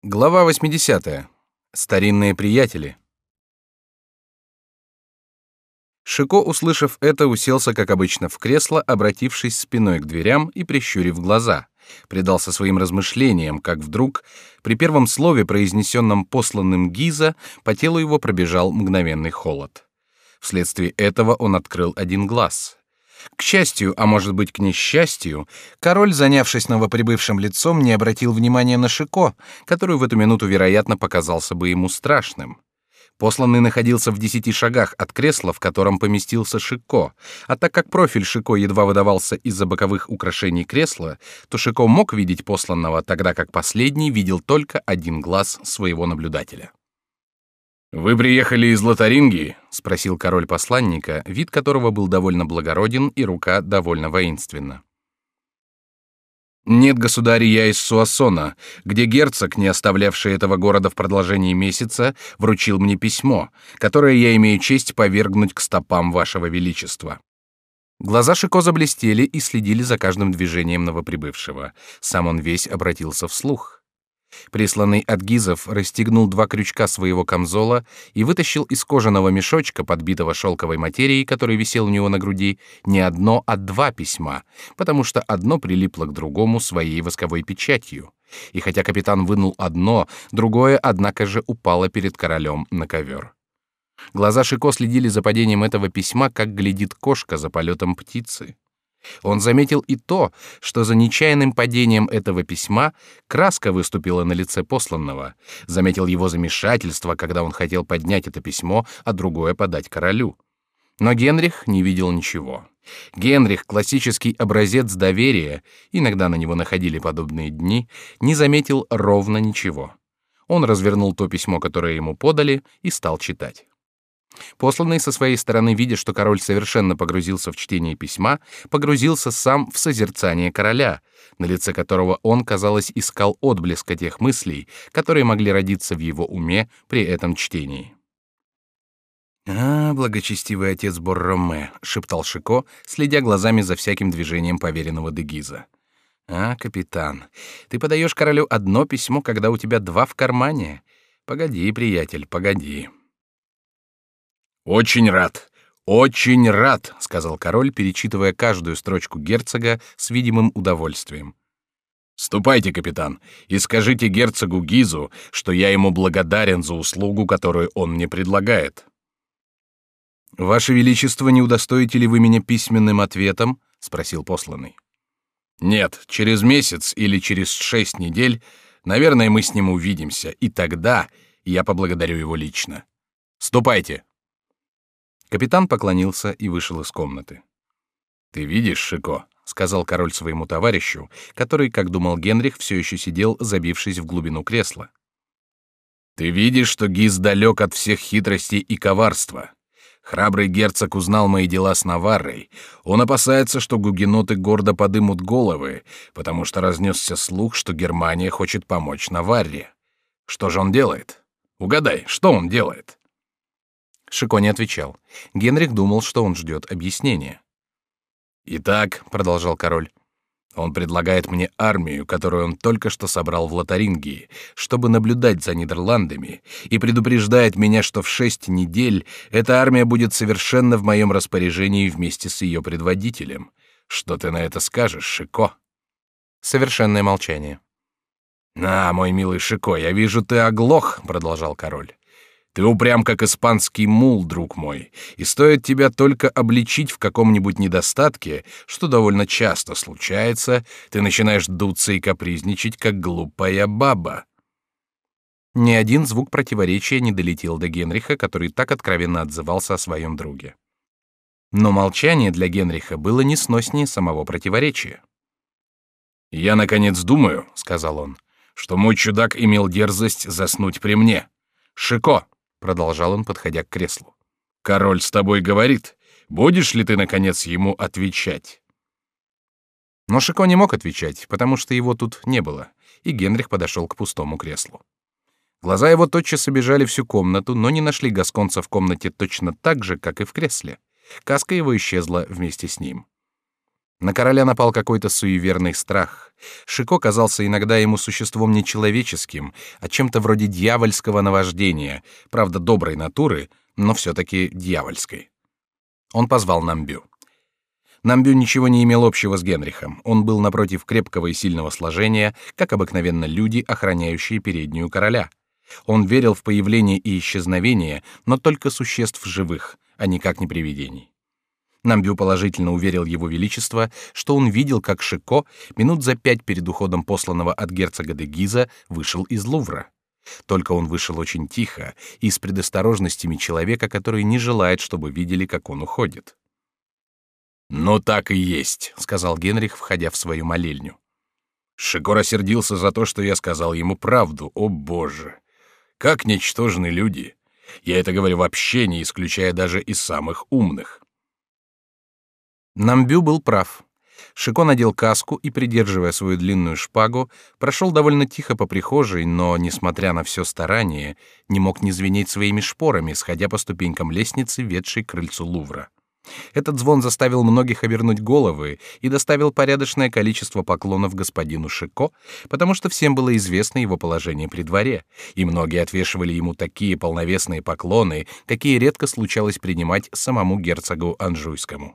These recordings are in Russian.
Глава 80. Старинные приятели. Шико, услышав это, уселся, как обычно, в кресло, обратившись спиной к дверям и прищурив глаза. Предался своим размышлениям, как вдруг, при первом слове, произнесенном посланным Гиза, по телу его пробежал мгновенный холод. Вследствие этого он открыл один глаз. К счастью, а может быть к несчастью, король, занявшись новоприбывшим лицом, не обратил внимания на Шико, который в эту минуту, вероятно, показался бы ему страшным. Посланный находился в 10 шагах от кресла, в котором поместился Шико, а так как профиль Шико едва выдавался из-за боковых украшений кресла, то Шико мог видеть посланного, тогда как последний видел только один глаз своего наблюдателя. «Вы приехали из Лотарингии?» — спросил король посланника, вид которого был довольно благороден и рука довольно воинственна. «Нет, государь, я из Суассона, где герцог, не оставлявший этого города в продолжении месяца, вручил мне письмо, которое я имею честь повергнуть к стопам вашего величества». Глаза Шико заблестели и следили за каждым движением новоприбывшего. Сам он весь обратился вслух. Присланный от Гизов расстегнул 2 крючка своего камзола и вытащил из кожаного мешочка, подбитого шелковой материей, который висел у него на груди, не одно, а 2 письма, потому что одно прилипло к другому своей восковой печатью. И хотя капитан вынул одно, другое, однако же, упало перед королем на ковер. Глаза Шико следили за падением этого письма, как глядит кошка за полетом птицы. Он заметил и то, что за нечаянным падением этого письма краска выступила на лице посланного, заметил его замешательство, когда он хотел поднять это письмо, а другое подать королю. Но Генрих не видел ничего. Генрих, классический образец доверия, иногда на него находили подобные дни, не заметил ровно ничего. Он развернул то письмо, которое ему подали, и стал читать. Посланный со своей стороны, видя, что король совершенно погрузился в чтение письма, погрузился сам в созерцание короля, на лице которого он, казалось, искал отблеска тех мыслей, которые могли родиться в его уме при этом чтении. «А, благочестивый отец Борроме», — шептал Шико, следя глазами за всяким движением поверенного де Гиза. «А, капитан, ты подаешь королю одно письмо, когда у тебя 2 в кармане? Погоди, приятель, погоди». «Очень рад», — сказал король, перечитывая каждую строчку герцога с видимым удовольствием. «Ступайте, капитан, и скажите герцогу Гизу, что я ему благодарен за услугу, которую он мне предлагает». «Ваше Величество, не удостоите ли вы меня письменным ответом?» — спросил посланный. «Нет, через месяц или через 6 недель, наверное, мы с ним увидимся, и тогда я поблагодарю его лично. Ступайте». Капитан поклонился и вышел из комнаты. «Ты видишь, Шико», — сказал король своему товарищу, который, как думал Генрих, все еще сидел, забившись в глубину кресла. «Ты видишь, что Гиз далек от всех хитростей и коварства. Храбрый герцог узнал мои дела с Наваррой. Он опасается, что гугеноты гордо подымут головы, потому что разнесся слух, что Германия хочет помочь Наварре. Что же он делает? Угадай, что он делает?» Шико не отвечал. Генрих думал, что он ждет объяснения. «Итак», — продолжал король, — «он предлагает мне армию, которую он только что собрал в Лотарингии, чтобы наблюдать за Нидерландами, и предупреждает меня, что в 6 недель эта армия будет совершенно в моем распоряжении вместе с ее предводителем. Что ты на это скажешь, Шико?» Совершенное молчание. «А, мой милый Шико, я вижу, ты оглох», — продолжал король. «Ты упрям, как испанский мул, друг мой, и стоит тебя только обличить в каком-нибудь недостатке, что довольно часто случается, ты начинаешь дуться и капризничать, как глупая баба». Ни один звук противоречия не долетел до Генриха, который так откровенно отзывался о своем друге. Но молчание для Генриха было несноснее самого противоречия. «Я, наконец, думаю, — сказал он, — что мой чудак имел дерзость заснуть при мне. Шико, — продолжал он, подходя к креслу, — король с тобой говорит. Будешь ли ты, наконец, ему отвечать?» Но Шико не мог отвечать, потому что его тут не было, и Генрих подошел к пустому креслу. Глаза его тотчас обежали всю комнату, но не нашли гасконца в комнате точно так же, как и в кресле. Каска его исчезла вместе с ним. На короля напал какой-то суеверный страх. Шико казался иногда ему существом нечеловеческим, а чем-то вроде дьявольского наваждения, правда, доброй натуры, но все-таки дьявольской. Он позвал Намбю. Намбю ничего не имел общего с Генрихом. Он был, напротив, крепкого и сильного сложения, как обыкновенно люди, охраняющие переднюю короля. Он верил в появление и исчезновение, но только существ живых, а никак не привидений. Намбю положительно уверил его величество, что он видел, как Шико минут за 5 перед уходом посланного от герцога де Гиза вышел из Лувра. Только он вышел очень тихо и с предосторожностями человека, который не желает, чтобы видели, как он уходит. «Ну так и есть», — сказал Генрих, входя в свою молельню. Шико рассердился за то, что я сказал ему правду. О, Боже! Как ничтожны люди! Я это говорю вообще, не исключая даже и самых умных. Намбю был прав. Шико надел каску и, придерживая свою длинную шпагу, прошел довольно тихо по прихожей, но, несмотря на все старание, не мог не звенеть своими шпорами, сходя по ступенькам лестницы, ведшей к крыльцу Лувра. Этот звон заставил многих обернуть головы и доставил порядочное количество поклонов господину Шико, потому что всем было известно его положение при дворе, и многие отвешивали ему такие полновесные поклоны, какие редко случалось принимать самому герцогу Анжуйскому.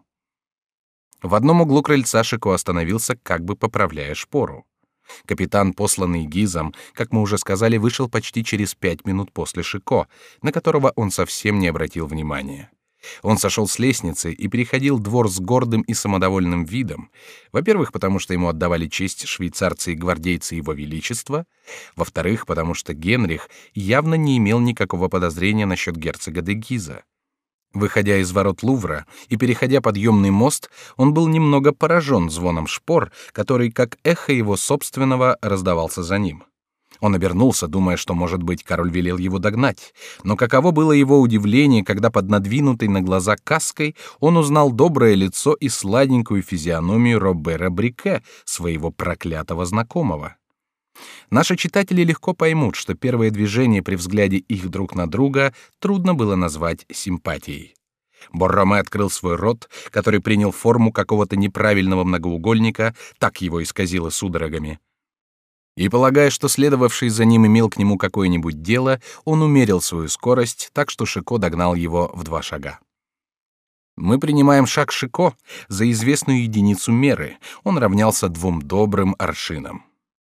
В одном углу крыльца Шико остановился, как бы поправляя шпору. Капитан, посланный Гизом, как мы уже сказали, вышел почти через 5 минут после Шико, на которого он совсем не обратил внимания. Он сошел с лестницы и переходил двор с гордым и самодовольным видом, во-первых, потому что ему отдавали честь швейцарцы и гвардейцы его величества, во-вторых, потому что Генрих явно не имел никакого подозрения насчет герцога де Гиза. Выходя из ворот Лувра и переходя подъемный мост, он был немного поражен звоном шпор, который, как эхо его собственного, раздавался за ним. Он обернулся, думая, что, может быть, король велел его догнать, но каково было его удивление, когда под надвинутой на глаза каской он узнал доброе лицо и сладенькую физиономию Робера Брике, своего проклятого знакомого. Наши читатели легко поймут, что первое движение при взгляде их друг на друга трудно было назвать симпатией. Борроме открыл свой рот, который принял форму какого-то неправильного многоугольника, так его исказило судорогами. И, полагая, что следовавший за ним имел к нему какое-нибудь дело, он умерил свою скорость, так что Шико догнал его в 2 шага. Мы принимаем шаг Шико за известную единицу меры. Он равнялся 2 добрым аршинам.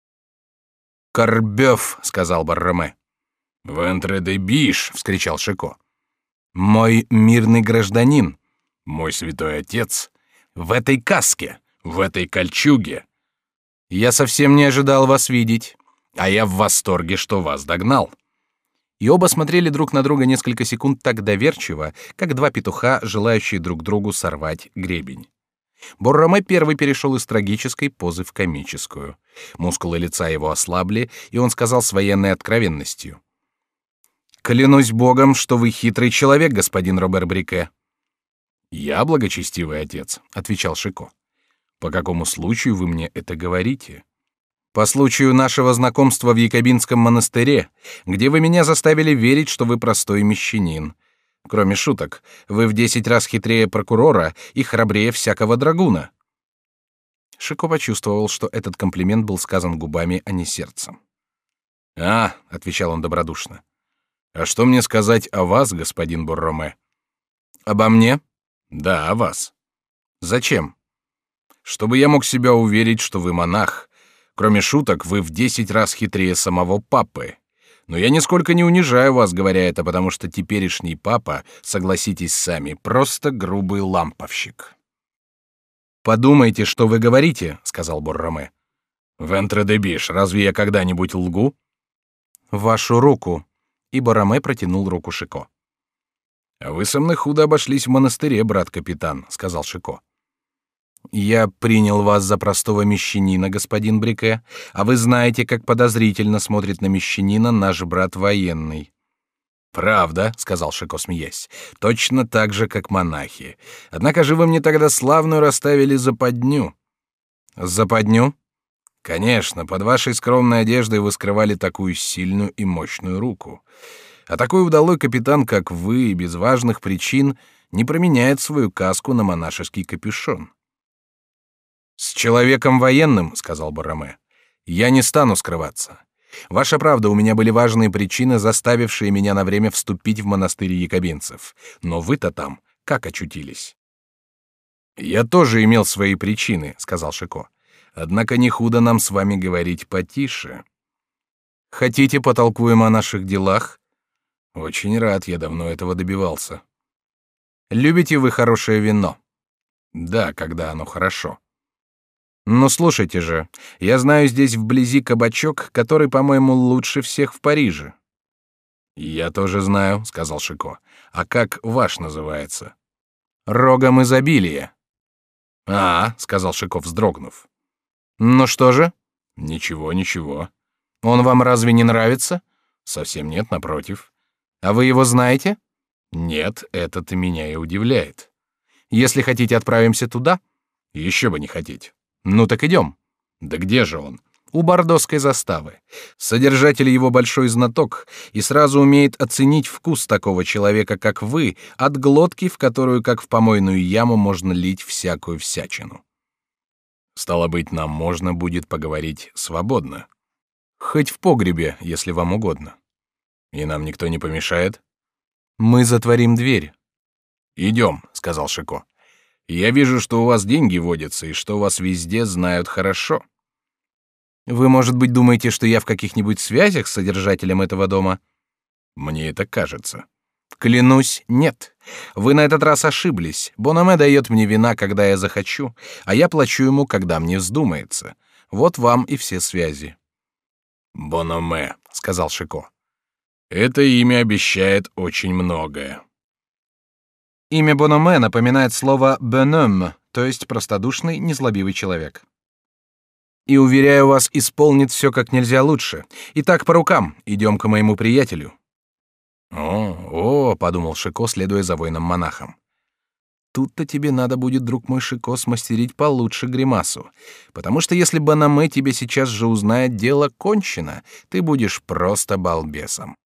«Корбёв», — сказал Борроме. «Вентре де биш», — вскричал Шико. «Мой мирный гражданин, мой святой отец, в этой каске, в этой кольчуге. Я совсем не ожидал вас видеть, а я в восторге, что вас догнал». И оба смотрели друг на друга несколько секунд так доверчиво, как 2 петуха, желающие друг другу сорвать гребень. Борроме первый перешел из трагической позы в комическую. Мускулы лица его ослабли, и он сказал с военной откровенностью: «Клянусь Богом, что вы хитрый человек, господин Робер Брике». «Я благочестивый отец», — отвечал Шико. «По какому случаю вы мне это говорите?» «По случаю нашего знакомства в Якобинском монастыре, где вы меня заставили верить, что вы простой мещанин. Кроме шуток, вы в 10 раз хитрее прокурора и храбрее всякого драгуна». Шико почувствовал, что этот комплимент был сказан губами, а не сердцем. «А», — отвечал он добродушно, — «а что мне сказать о вас, господин Борроме?» «Обо мне?» «Да, о вас». «Зачем?» «Чтобы я мог себя уверить, что вы монах. Кроме шуток, вы в 10 раз хитрее самого папы. Но я нисколько не унижаю вас, говоря это, потому что теперешний папа, согласитесь сами, просто грубый ламповщик». «Подумайте, что вы говорите», — сказал Борроме. «Вентре де биш, разве я когда-нибудь лгу?» «Вашу руку». И Борроме протянул руку Шико. «А вы со мной худо обошлись в монастыре, брат-капитан», — сказал Шико. «Я принял вас за простого мещанина, господин Брике, а вы знаете, как подозрительно смотрит на мещанина наш брат военный». «Правда», — сказал Шико, смеясь, — «точно так же, как монахи. Однако же вы мне тогда славную расставили западню». «Западню?» «Конечно, под вашей скромной одеждой вы скрывали такую сильную и мощную руку. А такой удалой капитан, как вы, без важных причин, не променяет свою каску на монашеский капюшон». С человеком военным, сказал Борроме, я не стану скрываться. Ваша правда, у меня были важные причины, заставившие меня на время вступить в монастырь якобинцев. Но вы-то там как очутились? Я тоже имел свои причины, сказал Шико. Однако не худо нам с вами говорить потише. Хотите, потолкуем о наших делах? Очень рад, я давно этого добивался. Любите вы хорошее вино? Да, когда оно хорошо. Ну, слушайте же, я знаю здесь вблизи кабачок, который, по-моему, лучше всех в Париже. Я тоже знаю, сказал Шико. А как ваш называется? Рогом изобилия. Сказал Шико, вздрогнув. Ну что же? Ничего, ничего. Он вам разве не нравится? Совсем нет, напротив. А вы его знаете? Нет, это-то меня и удивляет. Если хотите, отправимся туда? Еще бы не хотеть. Ну так идем. Да где же он? У бордоской заставы. Содержатель его большой знаток и сразу умеет оценить вкус такого человека, как вы, от глотки, в которую, как в помойную яму, можно лить всякую всячину. Стало быть, нам можно будет поговорить свободно. Хоть в погребе, если вам угодно. И нам никто не помешает? Мы затворим дверь. Идем, сказал Шико. Я вижу, что у вас деньги водятся и что вас везде знают хорошо. Вы, может быть, думаете, что я в каких-нибудь связях с содержателем этого дома? Мне это кажется. Клянусь, нет. Вы на этот раз ошиблись. Бономе дает мне вина, когда я захочу, а я плачу ему, когда мне вздумается. Вот вам и все связи. Бономе, сказал Шико. Это имя обещает очень многое. Имя Бономе напоминает слово «bonhomme», то есть простодушный, незлобивый человек. И, уверяю вас, исполнит все как нельзя лучше. Итак, по рукам, идем к моему приятелю. Подумал Шико, следуя за воином-монахом. Тут-то тебе надо будет, друг мой Шико, смастерить получше гримасу, потому что если Бономе тебе сейчас же узнает, дело кончено, ты будешь просто балбесом.